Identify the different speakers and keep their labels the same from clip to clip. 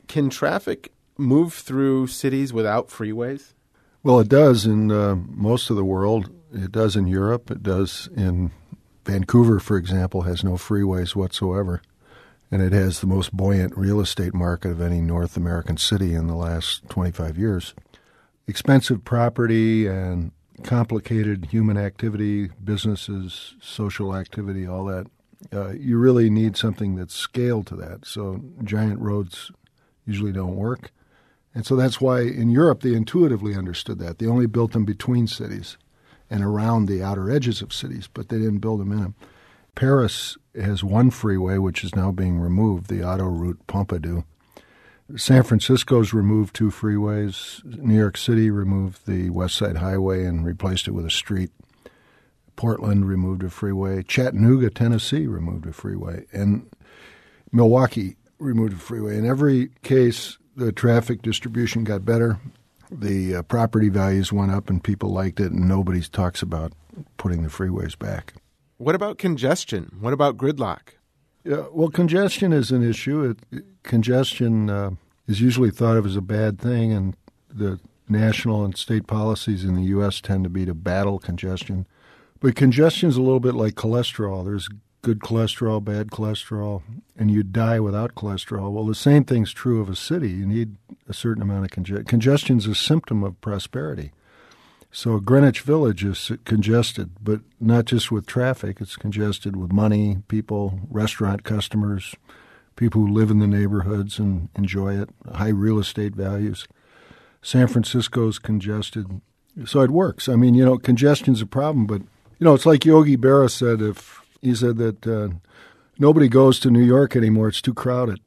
Speaker 1: Can traffic move through cities without freeways?
Speaker 2: Well, it does in most of the world. It does in Europe. It does in Vancouver, for example, has no freeways whatsoever. And it has the most buoyant real estate market of any North American city in the last 25 years. Expensive property and complicated human activity, businesses, social activity, all that. You really need something that's scaled to that. So giant roads usually don't work. And so that's why in Europe they intuitively understood that. They only built them between cities and around the outer edges of cities, but they didn't build them in them. Paris has one freeway, which is now being removed, the autoroute Pompidou. San Francisco's removed two freeways. New York City removed the West Side Highway and replaced it with a street. Portland removed a freeway. Chattanooga, Tennessee removed a freeway. And Milwaukee removed a freeway. In every case, the traffic distribution got better. The property values went up and people liked it, and nobody talks about putting the freeways back.
Speaker 1: What about congestion? What about gridlock?
Speaker 2: Yeah, well, congestion is an issue. Congestion is usually thought of as a bad thing, and the national and state policies in the U.S. tend to be to battle congestion. But congestion is a little bit like cholesterol. There's good cholesterol, bad cholesterol, and you die without cholesterol. Well, the same thing's true of a city. You need a certain amount of congestion. Congestion is a symptom of prosperity. So Greenwich Village is congested, but not just with traffic. It's congested with money, people, restaurant customers, people who live in the neighborhoods and enjoy it, high real estate values. San Francisco's congested. So it works. I mean, congestion's a problem, but, it's like Yogi Berra said. He said that nobody goes to New York anymore. It's too crowded.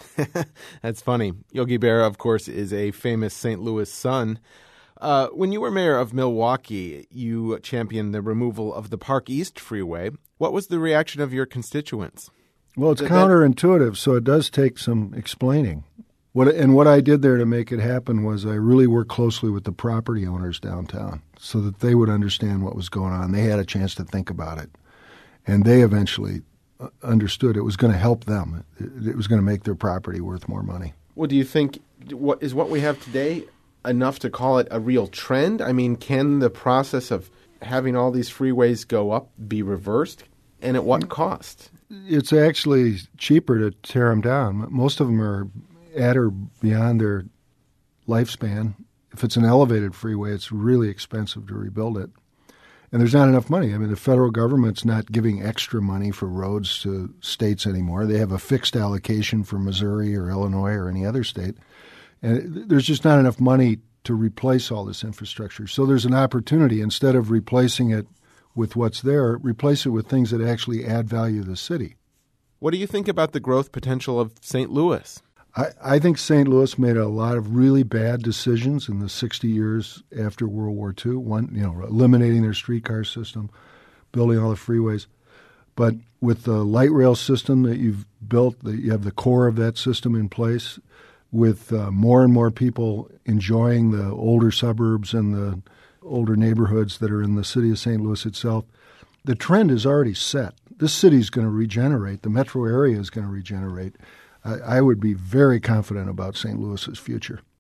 Speaker 1: That's funny. Yogi Berra, of course, is a famous St. Louis son. When you were mayor of Milwaukee, you championed the removal of the Park East Freeway. What was the reaction of your constituents?
Speaker 2: Well, it's counterintuitive, so it does take some explaining. What I did there to make it happen was I really worked closely with the property owners downtown so that they would understand what was going on. They had a chance to think about it, and they eventually understood it was going to help them. It was going to make their property worth more money.
Speaker 1: Well, do you think what we have today enough to call it a real trend? I mean, can the process of having all these freeways go up be reversed, and at what cost?
Speaker 2: It's actually cheaper to tear them down. Most of them are at or beyond their lifespan. If it's an elevated freeway, it's really expensive to rebuild it. And there's not enough money. I mean, the federal government's not giving extra money for roads to states anymore. They have a fixed allocation for Missouri or Illinois or any other state. And there's just not enough money to replace all this infrastructure. So there's an opportunity, instead of replacing it with what's there, replace it with things that actually add value to the city.
Speaker 1: What do you think about the growth potential of St. Louis?
Speaker 2: I think St. Louis made a lot of really bad decisions in the 60 years after World War II. One, eliminating their streetcar system, building all the freeways. But with the light rail system that you've built, you have the core of that system in place, with more and more people enjoying the older suburbs and the older neighborhoods that are in the city of St. Louis itself, the trend is already set. This city is going to regenerate. The metro area is going to regenerate. I would be very confident about St. Louis's future.